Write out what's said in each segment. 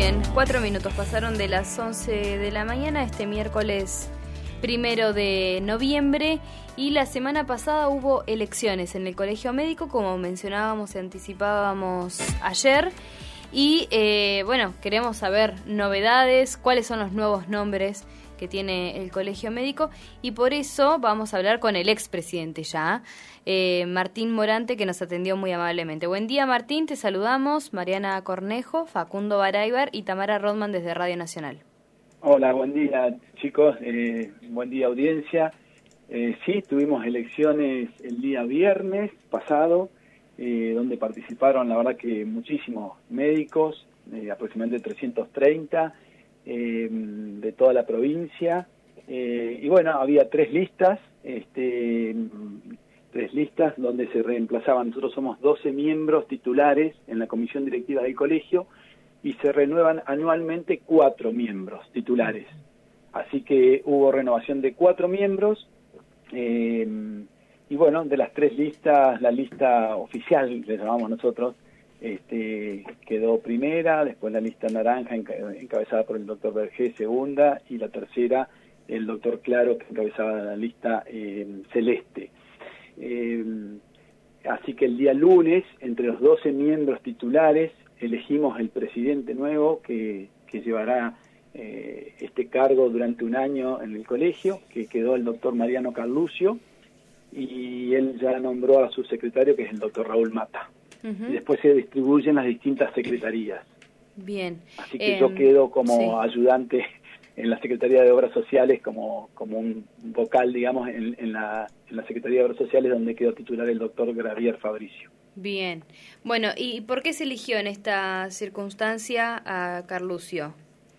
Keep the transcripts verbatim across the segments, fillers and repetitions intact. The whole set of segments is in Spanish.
bien, cuatro minutos pasaron de las once de la mañana este miércoles primero de noviembre, y la semana pasada hubo elecciones en el Colegio Médico, como mencionábamos y anticipábamos ayer, y eh, bueno, queremos saber novedades, cuáles son los nuevos nombres que tiene el Colegio Médico, y por eso vamos a hablar con el expresidente ya, eh, Martín Morante, que nos atendió muy amablemente. Buen día, Martín, te saludamos, Mariana Cornejo, Facundo Baraybar y Tamara Rodman desde Radio Nacional. Hola, buen día, chicos, eh, buen día, audiencia. Eh, sí, tuvimos elecciones el día viernes pasado, eh, donde participaron, la verdad que muchísimos médicos, eh, aproximadamente trescientos treinta, Eh, de toda la provincia, eh, y bueno, había tres listas, este, tres listas donde se reemplazaban. Nosotros somos doce miembros titulares en la comisión directiva del colegio y se renuevan anualmente cuatro miembros titulares, así que hubo renovación de cuatro miembros, eh, y bueno, de las tres listas, la lista oficial, le llamamos nosotros, Este, quedó primera, después la lista naranja encabezada por el doctor Bergé, segunda, y la tercera el doctor Claro, que encabezaba la lista eh, celeste. Eh, así que el día lunes, entre los doce miembros titulares, elegimos el presidente nuevo que, que llevará eh, este cargo durante un año en el colegio, que quedó el doctor Mariano Carluccio, y él ya nombró a su secretario, que es el doctor Raúl Mata. Uh-huh. Y después se distribuyen las distintas secretarías. Bien. Así que eh, yo quedo como sí. ayudante en la Secretaría de Obras Sociales, como, como un vocal, digamos, en, en, la, en la Secretaría de Obras Sociales, donde quedó titular el doctor Gravier Fabricio. Bien. Bueno, ¿y por qué se eligió en esta circunstancia a Carluccio?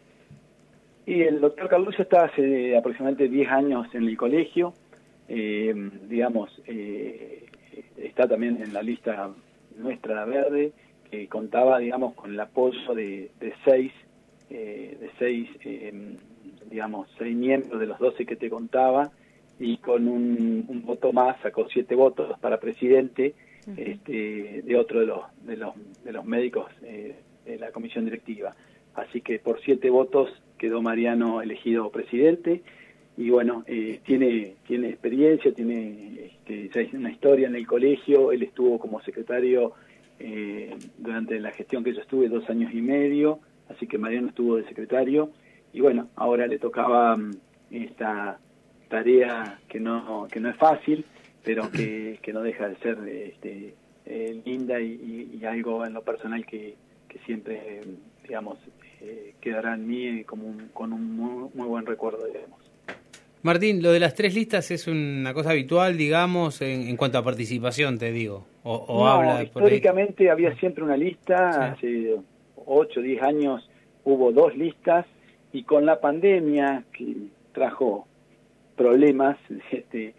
Y el doctor Carluccio está hace aproximadamente diez años en el colegio, eh, digamos, eh, está también en la lista nuestra, la verde, que contaba, digamos, con el apoyo de, de seis, eh, de seis, eh, digamos, seis miembros de los doce que te contaba, y con un, un voto más sacó siete votos para presidente, uh-huh. este, de otro de los de los de los médicos eh, de la comisión directiva. Así que por siete votos quedó Mariano elegido presidente. Y bueno, eh, tiene tiene experiencia, tiene este, ya una historia en el colegio. Él estuvo como secretario eh, durante la gestión que yo estuve, dos años y medio, así que Mariano estuvo de secretario. Y bueno, ahora le tocaba um, esta tarea que no que no es fácil, pero que, que no deja de ser este, eh, linda y, y, y algo en lo personal que, que siempre, digamos, eh, quedará en mí como un, con un muy, muy buen recuerdo, digamos. Martín, lo de las tres listas es una cosa habitual, digamos, en, en cuanto a participación, te digo, o, o no, habla... históricamente por había siempre una lista, sí. Hace ocho o diez años hubo dos listas, y con la pandemia, que trajo problemas, este,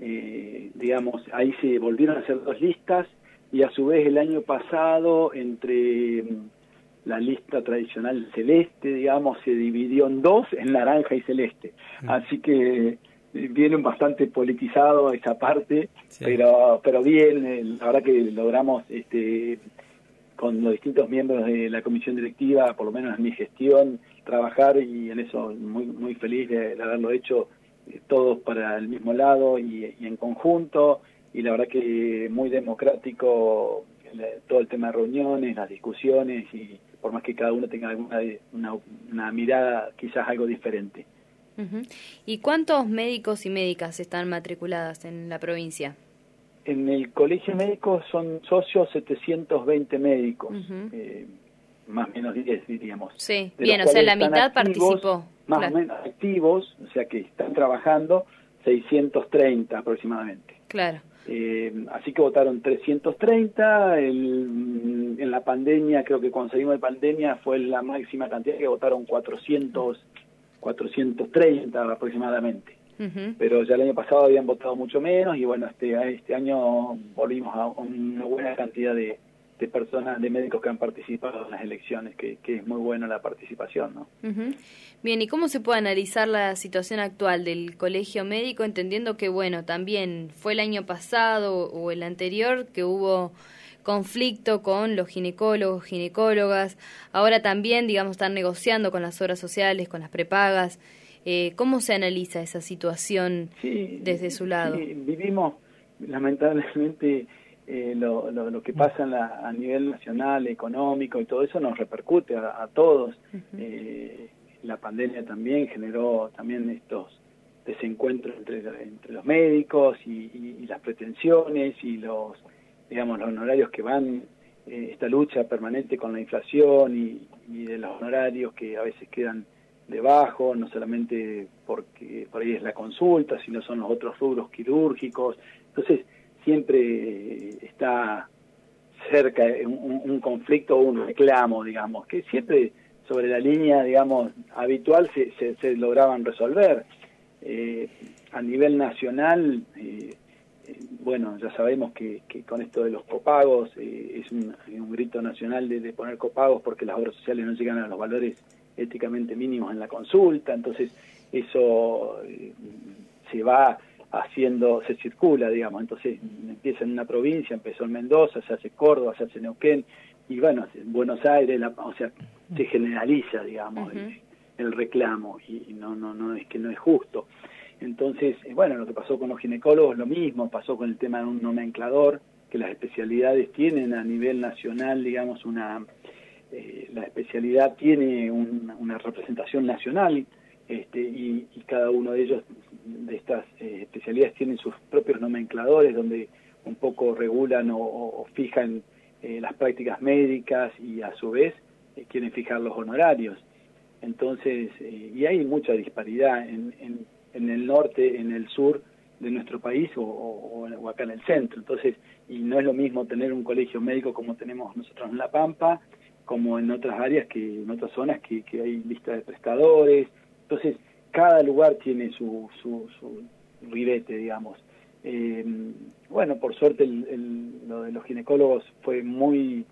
eh, digamos, ahí se volvieron a hacer dos listas, y a su vez el año pasado, entre la lista tradicional celeste, digamos, se dividió en dos, en naranja y celeste. Así que viene bastante politizado esa parte, sí. pero pero bien, la verdad que logramos, este, con los distintos miembros de la comisión directiva, por lo menos en mi gestión, trabajar, y en eso muy muy feliz de, de haberlo hecho eh, todos para el mismo lado y, y en conjunto, y la verdad que muy democrático todo el tema de reuniones, las discusiones, y por más que cada uno tenga alguna una, una mirada quizás algo diferente. Uh-huh. ¿Y cuántos médicos y médicas están matriculadas en la provincia? En el colegio médico son socios setecientos veinte médicos, uh-huh. eh, más o menos diez, diríamos. Sí, bien, o sea, la mitad activos, participó. Más claro. o menos activos, o sea que están trabajando seiscientos treinta aproximadamente. Claro. Eh, así que votaron trescientos treinta, el, en la pandemia, creo que cuando salimos de pandemia fue la máxima cantidad, que votaron cuatrocientos, cuatrocientos treinta aproximadamente. Uh-huh. Pero ya el año pasado habían votado mucho menos, y bueno, este, este año volvimos a una buena cantidad de, de personas, de médicos que han participado en las elecciones, que, que es muy buena la participación, ¿no? Uh-huh. Bien, ¿y cómo se puede analizar la situación actual del colegio médico, entendiendo que, bueno, también fue el año pasado o el anterior que hubo conflicto con los ginecólogos, ginecólogas. Ahora también, digamos, están negociando con las obras sociales, con las prepagas. Eh, ¿Cómo se analiza esa situación sí, desde su lado? Sí, vivimos, lamentablemente, eh, lo, lo, lo que pasa en la, a nivel nacional, económico y todo eso nos repercute a, a todos. Uh-huh. eh, la pandemia también generó también estos desencuentros entre, entre los médicos y, y, y las pretensiones y los, digamos, los honorarios que van, eh, esta lucha permanente con la inflación y, y de los honorarios que a veces quedan debajo, no solamente porque por ahí es la consulta, sino son los otros rubros quirúrgicos. Entonces, siempre está cerca un, un conflicto o un reclamo, digamos, que siempre sobre la línea, digamos, habitual se, se, se lograban resolver. Eh, a nivel nacional, eh, eh, bueno, ya sabemos que, que con esto de los copagos eh, es un, un grito nacional de, de poner copagos porque las obras sociales no llegan a los valores éticamente mínimos en la consulta, entonces eso eh, se va haciendo, se circula, digamos, entonces empieza en una provincia, empezó en Mendoza, se hace Córdoba, se hace Neuquén, y bueno, en Buenos Aires, la, o sea, se generaliza, digamos, uh-huh. el, el reclamo, y, y no, no, no es que no es justo. Entonces, eh, bueno, lo que pasó con los ginecólogos, lo mismo, pasó con el tema de un nomenclador, que las especialidades tienen a nivel nacional, digamos, una... Eh, la especialidad tiene un, una representación nacional este, y, y cada uno de ellos, de estas eh, especialidades, tienen sus propios nomencladores donde un poco regulan o, o fijan eh, las prácticas médicas y a su vez eh, quieren fijar los honorarios. Entonces, eh, y hay mucha disparidad en, en, en el norte, en el sur de nuestro país o, o, o acá en el centro. Entonces, y no es lo mismo tener un colegio médico como tenemos nosotros en La Pampa, como en otras áreas, que en otras zonas que, que hay lista de prestadores. Entonces, cada lugar tiene su, su, su ribete, digamos. Eh, bueno, por suerte el, el, lo de los ginecólogos fue muy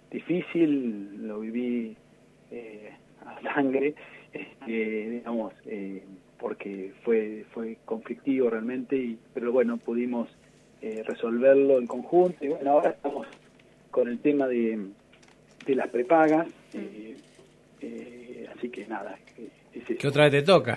difícil, lo viví eh, a sangre, este, digamos, eh, porque fue fue conflictivo realmente, y, pero bueno, pudimos eh, resolverlo en conjunto, y bueno, ahora estamos con el tema de de las prepagas, eh, eh, así que nada. Es ¿Qué otra vez te toca?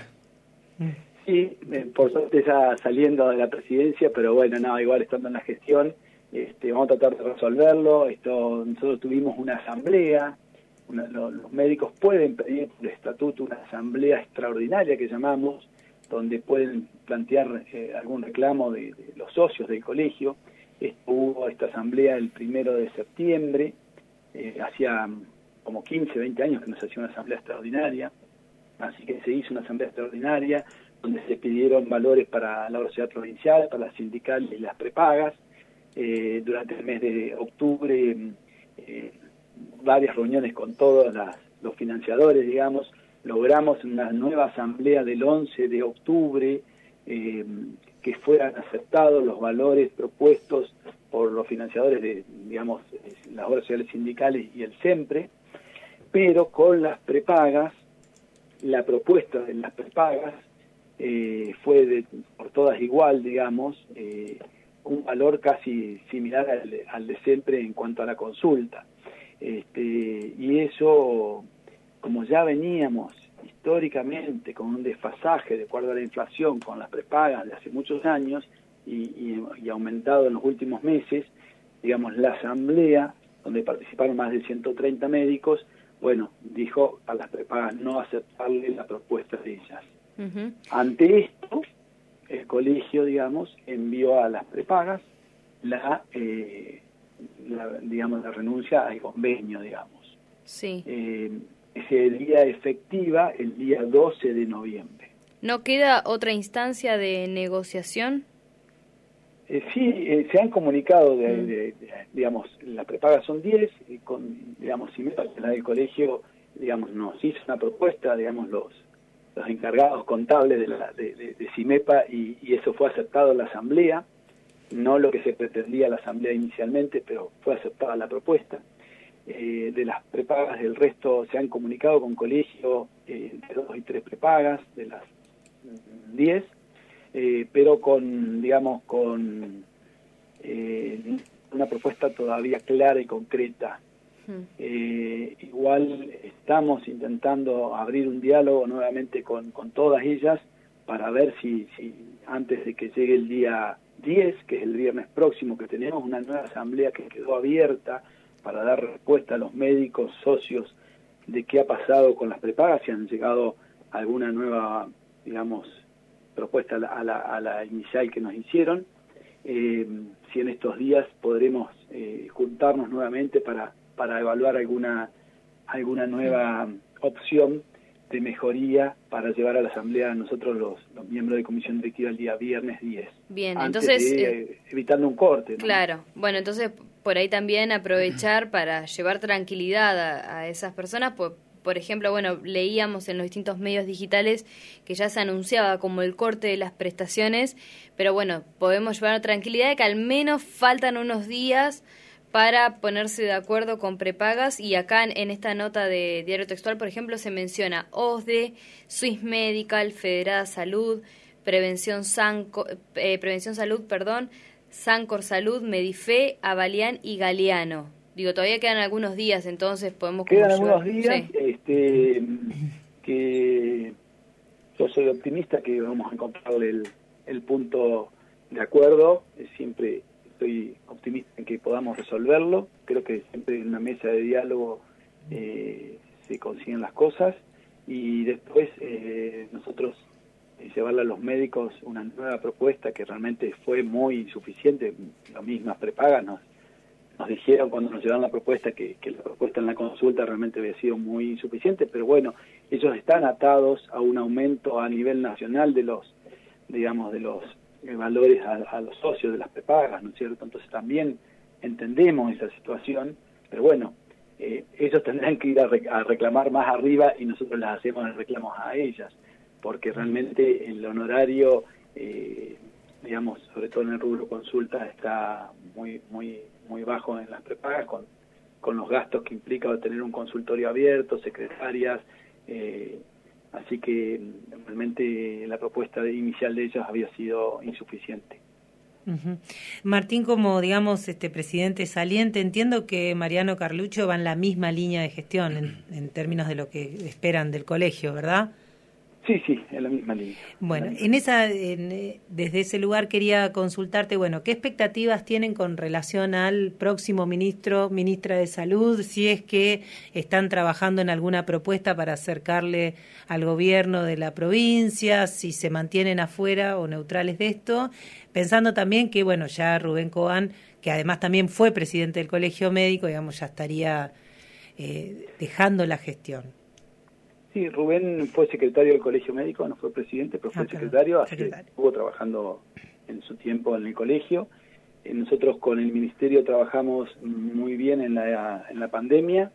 Sí, eh, por suerte ya saliendo de la presidencia, pero bueno, nada, igual estando en la gestión, este, vamos a tratar de resolverlo. Esto, nosotros tuvimos una asamblea, una, lo, los médicos pueden pedir por estatuto una asamblea extraordinaria que llamamos, donde pueden plantear eh, algún reclamo de, de los socios del colegio. Esto, hubo esta asamblea el primero de septiembre, Eh, hacía como quince, veinte años que no se hacía una asamblea extraordinaria, así que se hizo una asamblea extraordinaria donde se pidieron valores para la universidad provincial, para las sindicales y las prepagas. Eh, durante el mes de octubre, eh, varias reuniones con todos las, los financiadores, digamos, logramos una nueva asamblea del once de octubre, eh, que fueran aceptados los valores propuestos por los financiadores de, digamos, las obras sociales sindicales y el SEMPRE, pero con las prepagas, la propuesta de las prepagas eh, fue de, por todas igual, digamos, eh, un valor casi similar al, al de SEMPRE en cuanto a la consulta. Este, y eso, como ya veníamos históricamente con un desfasaje de acuerdo a la inflación con las prepagas de hace muchos años, Y, y, y aumentado en los últimos meses, digamos, la asamblea, donde participaron más de ciento treinta médicos, bueno, dijo a las prepagas no aceptarle la propuesta de ellas. Uh-huh. Ante esto, el colegio, digamos, envió a las prepagas la, eh, la digamos, la renuncia al convenio, digamos. Sí. Eh, sería efectiva el día doce de noviembre. ¿No queda otra instancia de negociación? Eh, sí, eh, se han comunicado, de, de, de, digamos, las prepagas son diez, y con, digamos, CIMEPA, la del colegio, digamos, nos hizo una propuesta, digamos, los los encargados contables de, la, de, de, de CIMEPA, y, y eso fue aceptado en la asamblea, no lo que se pretendía la asamblea inicialmente, pero fue aceptada la propuesta. Eh, de las prepagas del resto se han comunicado con colegio, eh, entre dos y tres prepagas de las diez, Eh, pero con, digamos, con eh, una propuesta todavía clara y concreta. Eh, igual estamos intentando abrir un diálogo nuevamente con, con todas ellas para ver si, si antes de que llegue el día diez, que es el viernes próximo, que tenemos una nueva asamblea que quedó abierta para dar respuesta a los médicos socios de qué ha pasado con las prepagas, si han llegado alguna nueva, digamos, propuesta a la, a la, a la inicial que nos hicieron, eh, si en estos días podremos eh, juntarnos nuevamente para para evaluar alguna alguna nueva opción de mejoría para llevar a la asamblea a nosotros los, los miembros de comisión directiva el día viernes diez. Bien, antes entonces de, eh, evitando un corte, ¿no? Claro, bueno, entonces por ahí también aprovechar para llevar tranquilidad a, a esas personas, por, por ejemplo, bueno, leíamos en los distintos medios digitales que ya se anunciaba como el corte de las prestaciones, pero bueno, podemos llevar tranquilidad de que al menos faltan unos días para ponerse de acuerdo con prepagas, y acá en, en esta nota de Diario Textual, por ejemplo, se menciona O S D E, Swiss Medical, Federada Salud, Prevención Sanco, eh, Prevención Salud, perdón, Sancor Salud, Medife, Avalian y Galeano. Digo, todavía quedan algunos días, entonces podemos... Quedan como algunos llevar... días, sí. este, que yo soy optimista que vamos a encontrarle el, el punto de acuerdo, siempre... Estoy optimista en que podamos resolverlo. Creo que siempre en una mesa de diálogo eh, se consiguen las cosas, y después eh, nosotros eh, llevarle a los médicos una nueva propuesta que realmente fue muy insuficiente. Las mismas prepagas nos, nos dijeron cuando nos llevaron la propuesta que, que la propuesta en la consulta realmente había sido muy insuficiente, pero bueno, ellos están atados a un aumento a nivel nacional de los, digamos, de los valores a, a los socios de las prepagas, ¿no es cierto? Entonces también entendemos esa situación, pero bueno, eh, ellos tendrán que ir a, rec a reclamar más arriba y nosotros les hacemos el reclamo a ellas, porque realmente el honorario, eh, digamos, sobre todo en el rubro consulta, está muy muy muy bajo en las prepagas, con, con los gastos que implica tener un consultorio abierto, secretarias, eh, así que realmente la propuesta de, inicial de ellos había sido insuficiente. Uh-huh. Martín, como digamos este presidente saliente, entiendo que Mariano Carluccio va en la misma línea de gestión en, en términos de lo que esperan del colegio, ¿verdad? Sí, sí, en la misma línea. Bueno, misma. en esa, en, desde ese lugar quería consultarte, bueno, ¿qué expectativas tienen con relación al próximo ministro, ministra de Salud, si es que están trabajando en alguna propuesta para acercarle al gobierno de la provincia, si se mantienen afuera o neutrales de esto? Pensando también que, bueno, ya Rubén Cobán, que además también fue presidente del Colegio Médico, digamos, ya estaría eh, dejando la gestión. Sí, Rubén fue secretario del Colegio Médico, no fue presidente, pero fue ah, secretario, así secretario. Estuvo trabajando en su tiempo en el colegio. Eh, nosotros con el Ministerio trabajamos muy bien en la, en la pandemia.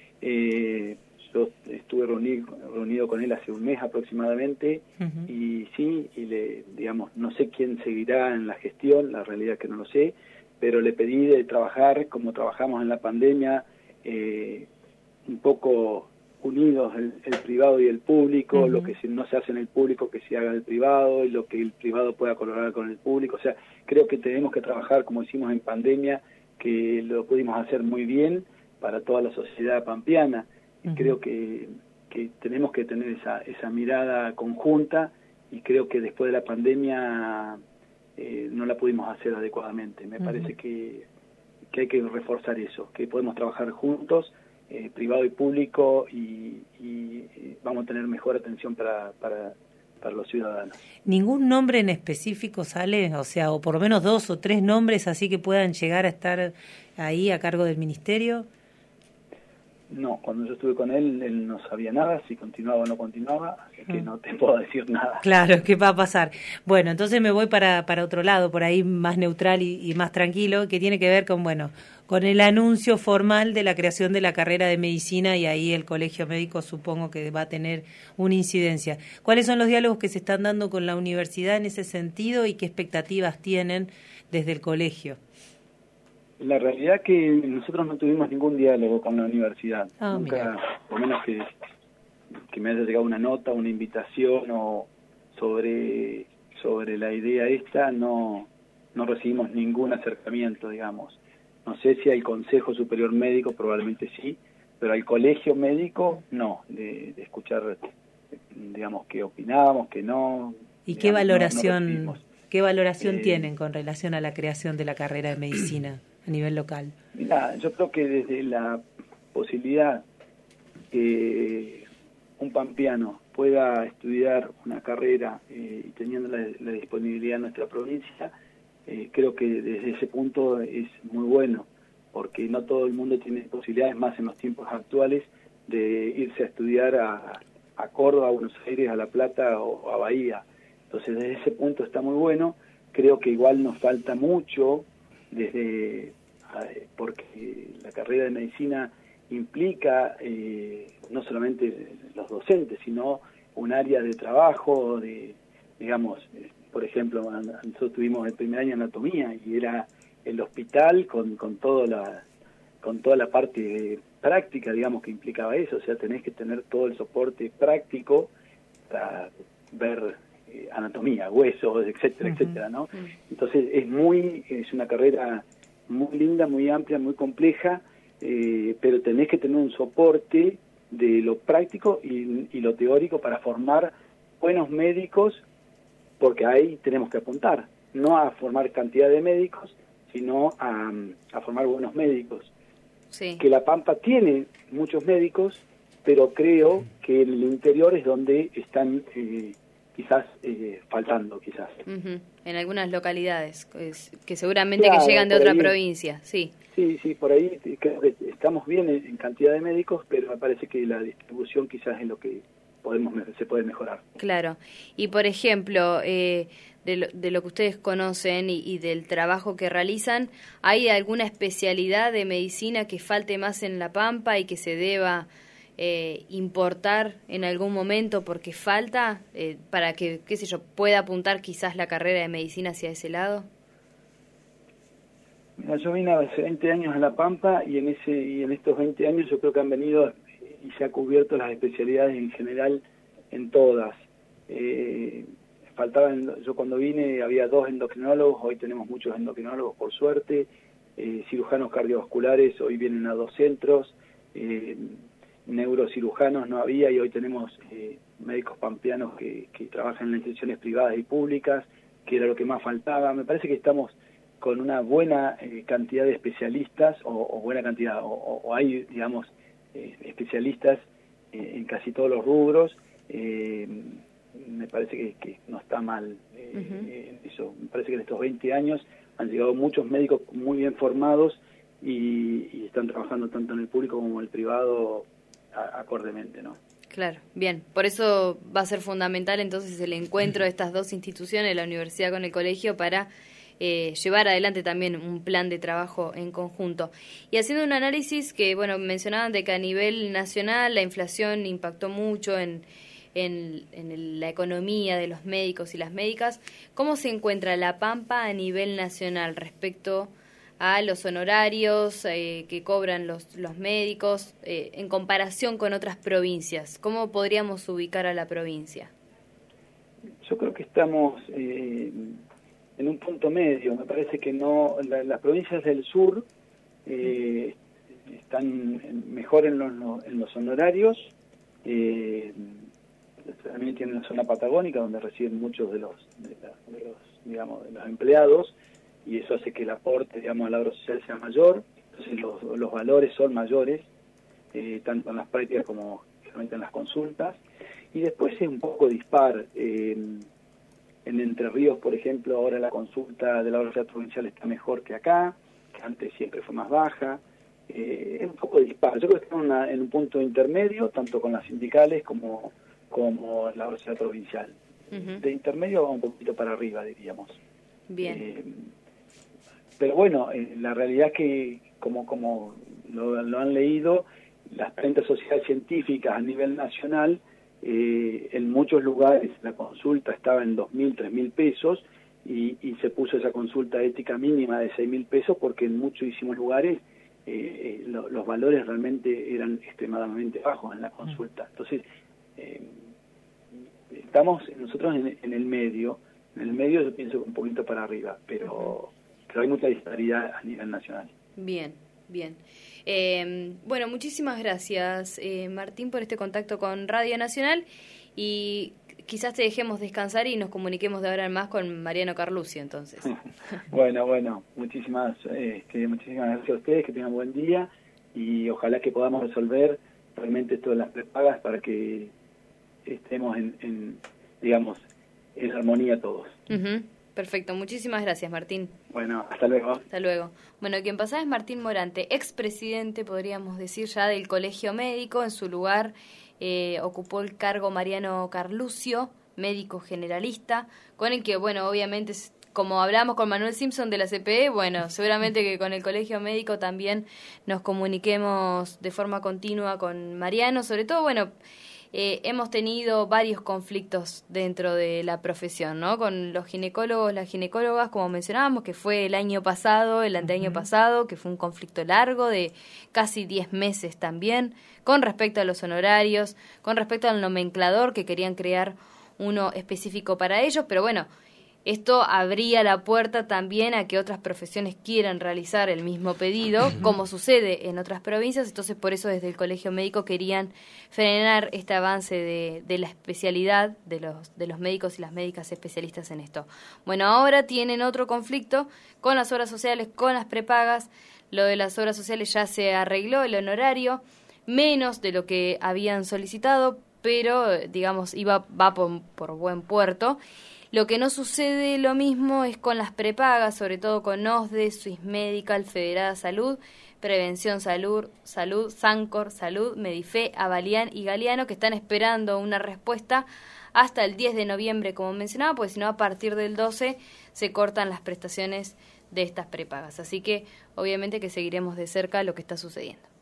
Eh, yo estuve reunido, reunido con él hace un mes aproximadamente, uh-huh. y sí, y le, digamos, no sé quién seguirá en la gestión, la realidad es que no lo sé, pero le pedí de trabajar como trabajamos en la pandemia, eh, un poco unidos el, el privado y el público, uh-huh. lo que se, no se hace en el público que se haga en el privado, y lo que el privado pueda colaborar con el público. O sea, creo que tenemos que trabajar como hicimos en pandemia, que lo pudimos hacer muy bien para toda la sociedad pampeana. Uh-huh. Creo que, que tenemos que tener esa, esa mirada conjunta, y creo que después de la pandemia eh, no la pudimos hacer adecuadamente. Me uh-huh. parece que, que hay que reforzar eso, que podemos trabajar juntos, Eh, privado y público, y, y, y vamos a tener mejor atención para, para, para los ciudadanos. ¿Ningún nombre en específico sale? O sea, o por lo menos dos o tres nombres así que puedan llegar a estar ahí a cargo del ministerio. No, cuando yo estuve con él, él no sabía nada, si continuaba o no continuaba, así que no te puedo decir nada. Claro, ¿qué va a pasar? Bueno, entonces me voy para, para otro lado, por ahí más neutral y, y más tranquilo, que tiene que ver con, bueno, con el anuncio formal de la creación de la carrera de medicina, y ahí el Colegio Médico supongo que va a tener una incidencia. ¿Cuáles son los diálogos que se están dando con la universidad en ese sentido y qué expectativas tienen desde el colegio? La realidad es que nosotros no tuvimos ningún diálogo con la universidad. Oh, Nunca, mira. por menos que, que me haya llegado una nota, una invitación o sobre, sobre la idea esta, no, no recibimos ningún acercamiento, digamos. no sé si al Consejo Superior Médico, probablemente sí, pero al Colegio Médico no, de, de escuchar, digamos, qué opinábamos, qué no. ¿Y digamos, qué valoración, no, no qué valoración eh, tienen con relación a la creación de la carrera de medicina a nivel local? Mira, yo creo que desde la posibilidad que un pampeano pueda estudiar una carrera eh, y teniendo la, la disponibilidad en nuestra provincia, eh, creo que desde ese punto es muy bueno, porque no todo el mundo tiene posibilidades, más en los tiempos actuales, de irse a estudiar a, a Córdoba, a Buenos Aires, a La Plata o a Bahía. Entonces desde ese punto está muy bueno. Creo que igual nos falta mucho, desde porque la carrera de medicina implica eh, no solamente los docentes, sino un área de trabajo, de, digamos, eh, por ejemplo, nosotros tuvimos el primer año anatomía y era el hospital con, con, toda la, con toda la parte práctica, digamos, que implicaba eso, o sea, tenés que tener todo el soporte práctico para ver eh, anatomía, huesos, etcétera, uh-huh. etcétera, ¿no? Uh-huh. Entonces es muy, es una carrera muy linda, muy amplia, muy compleja, eh, pero tenés que tener un soporte de lo práctico y, y lo teórico para formar buenos médicos, porque ahí tenemos que apuntar, no a formar cantidad de médicos, sino a, a formar buenos médicos. Sí. Que La Pampa tiene muchos médicos, pero creo que en el interior es donde están eh, quizás eh, faltando, quizás. Uh-huh. En algunas localidades, que seguramente claro, que llegan de otra ahí, provincia, sí. Sí, sí, por ahí creo que estamos bien en, en cantidad de médicos, pero me parece que la distribución quizás es lo que podemos se puede mejorar. Claro. Y, por ejemplo, eh, de, lo, de lo que ustedes conocen y, y del trabajo que realizan, ¿hay alguna especialidad de medicina que falte más en La Pampa y que se deba eh, importar en algún momento porque falta eh, para que, qué sé yo, pueda apuntar quizás la carrera de medicina hacia ese lado? Mira, yo vine hace veinte años a La Pampa y en ese y en estos veinte años yo creo que han venido y se ha cubierto las especialidades en general en todas. Eh, faltaban, yo cuando vine había dos endocrinólogos, hoy tenemos muchos endocrinólogos por suerte, eh, cirujanos cardiovasculares, hoy vienen a dos centros, eh, neurocirujanos no había y hoy tenemos eh, médicos pampeanos que, que trabajan en instituciones privadas y públicas, que era lo que más faltaba. Me parece que estamos con una buena eh, cantidad de especialistas, o, o buena cantidad, o, o hay, digamos, eh, especialistas eh, en casi todos los rubros. Eh, me parece que, que no está mal eh, uh-huh. eh, eso. Me parece que en estos veinte años han llegado muchos médicos muy bien formados y, y están trabajando tanto en el público como en el privado a, acordemente, ¿no? Claro, bien. Por eso va a ser fundamental entonces el encuentro de estas dos instituciones, la universidad con el colegio, para Eh, llevar adelante también un plan de trabajo en conjunto. Y haciendo un análisis que, bueno, mencionaban de que a nivel nacional la inflación impactó mucho en, en, en el, la economía de los médicos y las médicas. ¿Cómo se encuentra La Pampa a nivel nacional respecto a los honorarios eh, que cobran los, los médicos eh, en comparación con otras provincias? ¿Cómo podríamos ubicar a la provincia? Yo creo que estamos Eh... en un punto medio. Me parece que no la, las provincias del sur eh, están mejor en los, en los honorarios, eh, también tienen la zona patagónica donde reciben muchos de los, de, la, de los digamos de los empleados y eso hace que el aporte, digamos, al agro social sea mayor, entonces los, los valores son mayores, eh, tanto en las prácticas como en las consultas, y después es un poco dispar. eh, En Entre Ríos, por ejemplo, ahora la consulta de la Universidad Provincial está mejor que acá, que antes siempre fue más baja. Eh, es un poco dispar. Yo creo que está en, una, en un punto intermedio, tanto con las sindicales como, como la Universidad Provincial. Uh-huh. De intermedio va un poquito para arriba, diríamos. Bien. Eh, pero bueno, eh, la realidad es que, como, como lo, lo han leído, las treinta sociedades científicas a nivel nacional, Eh, en muchos lugares la consulta estaba en dos mil, tres mil pesos y, y se puso esa consulta ética mínima de seis mil pesos porque en muchísimos lugares eh, lo, los valores realmente eran extremadamente bajos en la consulta. Entonces, eh, estamos nosotros en, en el medio, en el medio yo pienso que un poquito para arriba, pero, pero hay mucha disparidad a nivel nacional. Bien, bien. Eh, bueno, muchísimas gracias, eh, Martín, por este contacto con Radio Nacional, y quizás te dejemos descansar y nos comuniquemos de ahora en más con Mariano Carlucci, entonces. Bueno, bueno, muchísimas, eh, que, muchísimas gracias a ustedes, que tengan buen día, y ojalá que podamos resolver realmente todas las prepagas para que estemos en, en digamos, en armonía todos. Uh-huh. Perfecto, muchísimas gracias, Martín. Bueno, hasta luego. Hasta luego. Bueno, quien pasaba es Martín Morante, expresidente, podríamos decir, ya del Colegio Médico. En su lugar eh, ocupó el cargo Mariano Carluccio, médico generalista, con el que, bueno, obviamente, como hablamos con Manuel Simpson de la C P E, bueno, seguramente que con el Colegio Médico también nos comuniquemos de forma continua con Mariano, sobre todo, bueno... Eh, hemos tenido varios conflictos dentro de la profesión, ¿no? Con los ginecólogos, las ginecólogas, como mencionábamos, que fue el año pasado, el anteaño uh-huh. pasado, que fue un conflicto largo de casi diez meses también, con respecto a los honorarios, con respecto al nomenclador, que querían crear uno específico para ellos, pero bueno, esto abría la puerta también a que otras profesiones quieran realizar el mismo pedido, como sucede en otras provincias. Entonces, por eso desde el Colegio Médico querían frenar este avance de, de la especialidad de los, de los médicos y las médicas especialistas en esto. Bueno, ahora tienen otro conflicto con las obras sociales, con las prepagas. Lo de las obras sociales ya se arregló, el honorario, menos de lo que habían solicitado, pero, digamos, iba va por, por buen puerto. Lo que no sucede lo mismo es con las prepagas, sobre todo con O S D E, Swiss Medical, Federada Salud, Prevención Salud, Salud, Sancor Salud, Medife, Avalian y Galeano, que están esperando una respuesta hasta el diez de noviembre, como mencionaba, pues si no, a partir del doce se cortan las prestaciones de estas prepagas. Así que, obviamente, que seguiremos de cerca lo que está sucediendo.